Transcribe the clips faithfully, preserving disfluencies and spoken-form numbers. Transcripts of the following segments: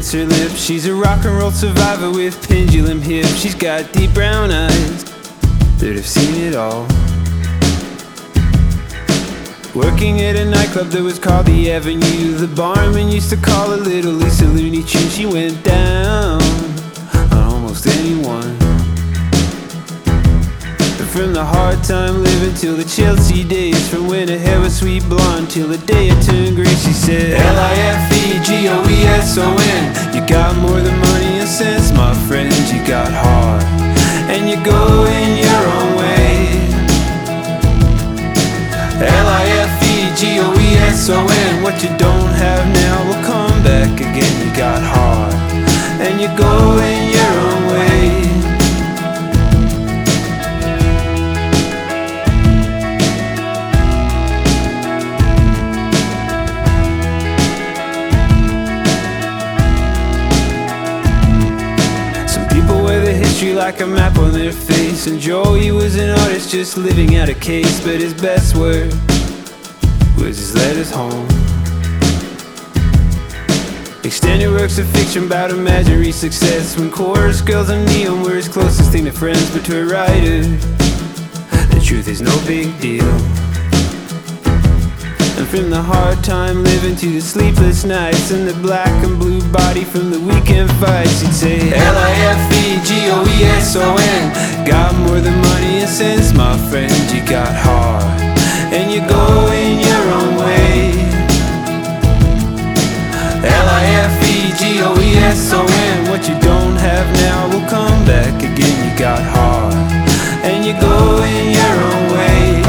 bits her lips. She's a rock and roll survivor with pendulum hips. She's got deep brown eyes that have seen it all. Working at a nightclub that was called the Avenue, the barman used to call her Little Lisa Looney Tune. She went down on almost anyone. From the hard time living till the Chelsea days, from when her hair was sweet blonde till the day it turned grey. She said L I F E G O E S O N. You got more than money and sense, my friend. You got heart and you go in your own way. L I F E G O E S O N. What you don't have now will come back again. You got heart and you go in your own way. Like a map on their face, and Joey was an artist just living out a case. But his best work was his letters home. Extended works of fiction about imaginary success, when chorus girls and neon were his closest thing to friends. But to a writer, the truth is no big deal. And from the hard time living to the sleepless nights, and the black and blue body from the weekend fights, he'd say L I F E G O E S O N. Got more than money and sense, my friend. You got heart and you go in your own way. L I F E G O E S O N. What you don't have now will come back again. You got heart and you go in your own way.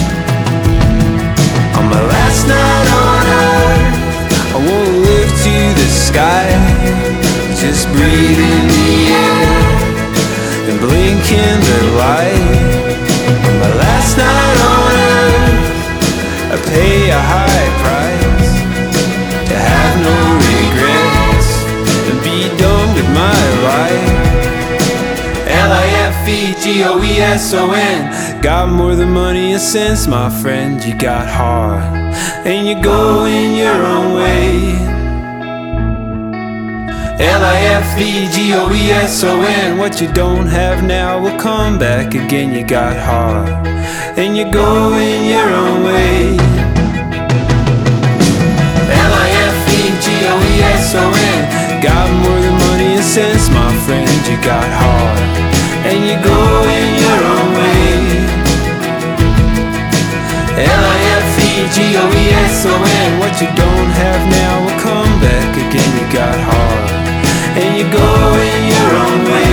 On my last night on earth, I won't live to the sky. Just breathe in the air and blink in the light. On my last night on earth, I pay a high price to have no regrets and be done with my life. L I F E G O E S O N. Got more than money and sense, my friend. You got heart and you go in your own way. L I F E G O E S O N. What you don't have now will come back again. You got heart and you go in your own way. L I F E G O E S O N. Got more than money and sense, my friend. You got heart and you go in your own way. L I F E G O E S O N. What you don't have now will come back again. You got heart and you go in your own way.